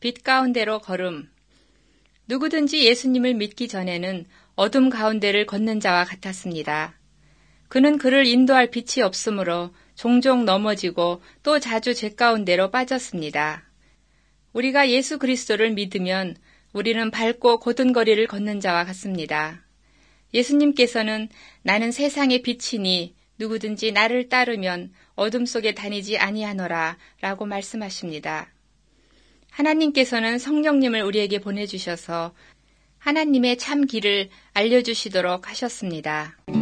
빛 가운데로 걸음. 누구든지 예수님을 믿기 전에는 어둠 가운데를 걷는 자와 같았습니다. 그는 그를 인도할 빛이 없으므로 종종 넘어지고 또 자주 죄 가운데로 빠졌습니다. 우리가 예수 그리스도를 믿으면 우리는 밝고 곧은 거리를 걷는 자와 같습니다. 예수님께서는 나는 세상의 빛이니 누구든지 나를 따르면 어둠 속에 다니지 아니하노라 라고 말씀하십니다. 하나님께서는 성령님을 우리에게 보내주셔서 하나님의 참 길을 알려주시도록 하셨습니다.